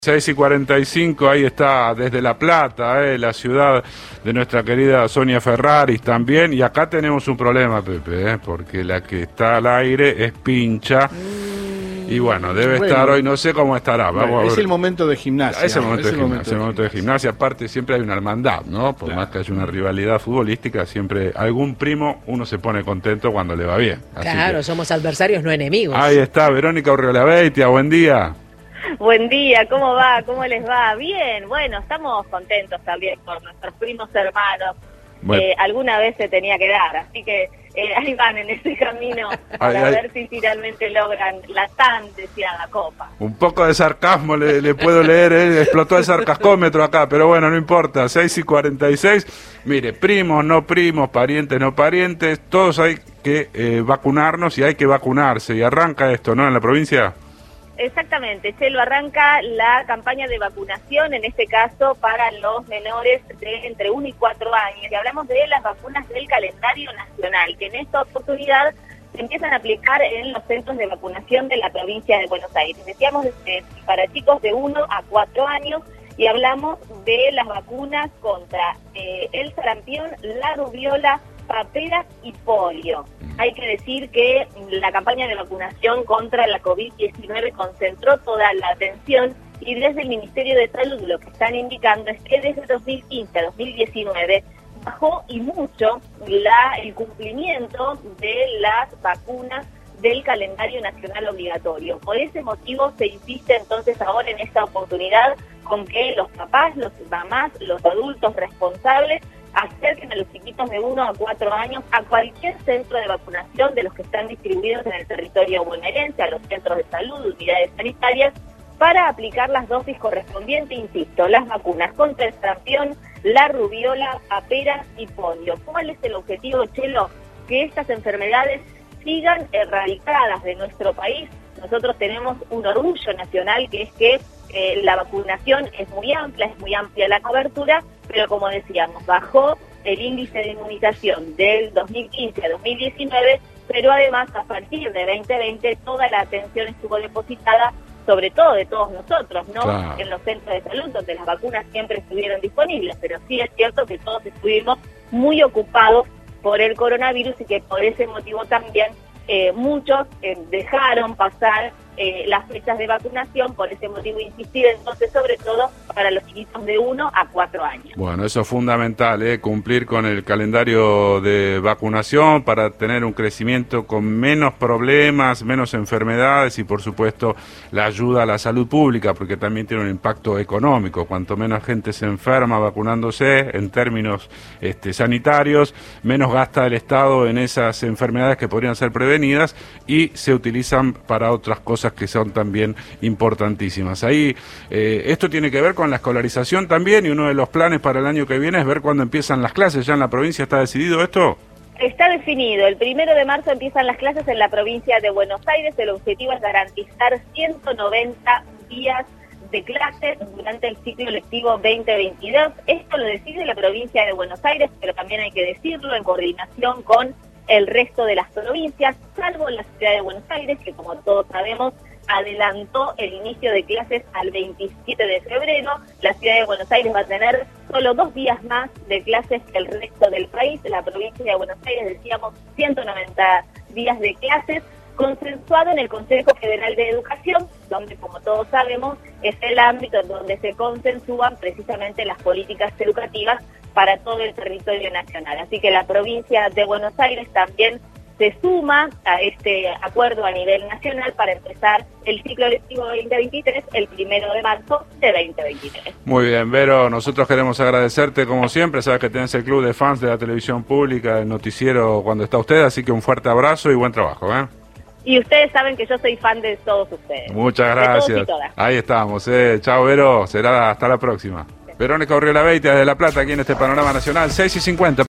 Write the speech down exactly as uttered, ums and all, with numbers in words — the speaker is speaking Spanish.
seis y cuarenta y cinco, ahí está desde La Plata, eh, la ciudad de nuestra querida Sonia Ferraris también, y acá tenemos un problema, Pepe, eh, porque la que está al aire es Pincha, y bueno, debe bueno, estar hoy, no sé cómo estará. Vamos bueno, a ver. Es el momento de gimnasia. Es el momento, es de, el gimnasia, momento, el momento de gimnasia, aparte siempre hay una hermandad, ¿no? Por claro. más que haya una rivalidad futbolística, siempre algún primo uno se pone contento cuando le va bien. Así claro, que, somos adversarios, no enemigos. ahí está, Verónica Urriolabeitia, buen día. Buen día, ¿cómo va? ¿Cómo les va? Bien, bueno, estamos contentos también por nuestros primos hermanos. Bueno. Eh, alguna vez se tenía que dar, así que eh, ahí van en ese camino para ay, ver ay. si finalmente logran la tan deseada copa. Un poco de sarcasmo le, le puedo leer, ¿eh? Explotó el sarcascómetro acá, pero bueno, no importa, seis y cuarenta y seis, mire, primos, no primos, parientes, no parientes, todos hay que eh, vacunarnos y hay que vacunarse, y arranca esto, ¿no?, en la provincia. Exactamente, Chelo, arranca la campaña de vacunación, en este caso para los menores de entre uno y cuatro años, y hablamos de las vacunas del calendario nacional, que en esta oportunidad se empiezan a aplicar en los centros de vacunación de la provincia de Buenos Aires. Decíamos eh, para chicos de uno a cuatro años, y hablamos de las vacunas contra eh, el sarampión, la rubiola, paperas y polio. Hay que decir que la campaña de vacunación contra la COVID diecinueve concentró toda la atención, y desde el Ministerio de Salud lo que están indicando es que desde dos mil quince a dos mil diecinueve bajó y mucho la, el cumplimiento de las vacunas del calendario nacional obligatorio. Por ese motivo se insiste entonces ahora en esta oportunidad con que los papás, los mamás, los adultos responsables acerquen a los chiquitos de uno a cuatro años a cualquier centro de vacunación de los que están distribuidos en el territorio bonaerense, a los centros de salud, unidades sanitarias, para aplicar las dosis correspondientes, insisto, las vacunas contra el sarampión, la rubiola, paperas y polio. ¿Cuál es el objetivo, Chelo? Que estas enfermedades sigan erradicadas de nuestro país. Nosotros tenemos un orgullo nacional, que es que eh, la vacunación es muy amplia, es muy amplia la cobertura, pero como decíamos, bajó el índice de inmunización del dos mil quince a dos mil diecinueve, pero además a partir de veinte veinte toda la atención estuvo depositada, sobre todo de todos nosotros, ¿no? Claro. En los centros de salud, donde las vacunas siempre estuvieron disponibles, pero sí es cierto que todos estuvimos muy ocupados por el coronavirus, y que por ese motivo también eh, muchos eh, dejaron pasar eh, las fechas de vacunación. Por ese motivo insistir entonces sobre todo para los chiquitos de uno a cuatro años. Bueno, eso es fundamental, ¿eh? Cumplir con el calendario de vacunación para tener un crecimiento con menos problemas, menos enfermedades, y por supuesto la ayuda a la salud pública, porque también tiene un impacto económico. Cuanto menos gente se enferma vacunándose en términos este, sanitarios, menos gasta el Estado en esas enfermedades que podrían ser prevenidas y se utilizan para otras cosas que son también importantísimas. Ahí, eh, esto tiene que ver con la escolarización también, y uno de los planes para el año que viene es ver cuándo empiezan las clases. ¿Ya en la provincia está decidido esto? Está definido. El primero de marzo empiezan las clases en la provincia de Buenos Aires. El objetivo es garantizar ciento noventa días de clases durante el ciclo lectivo veinte veintidós. Esto lo decide la provincia de Buenos Aires, pero también hay que decirlo en coordinación con el resto de las provincias, salvo la ciudad de Buenos Aires, que como todos sabemos adelantó el inicio de clases al veintisiete de febrero. La ciudad de Buenos Aires va a tener solo dos días más de clases que el resto del país. La provincia de Buenos Aires, decíamos, ciento noventa días de clases, consensuado en el Consejo Federal de Educación, donde, como todos sabemos, es el ámbito en donde se consensúan precisamente las políticas educativas para todo el territorio nacional. Así que la provincia de Buenos Aires también se suma a este acuerdo a nivel nacional para empezar el ciclo lectivo veinte veintitrés el primero de marzo de veinte veintitrés. Muy bien, Vero, nosotros queremos agradecerte como siempre. Sabes que tenés el club de fans de la televisión pública, el noticiero cuando está usted, así que un fuerte abrazo y buen trabajo, ¿eh? Y ustedes saben que yo soy fan de todos ustedes. Muchas gracias. Ahí estamos, eh. Chao, Vero, será hasta la próxima. Verónica Urriolabeitia desde La Plata, aquí en este Panorama Nacional, seis y cincuenta.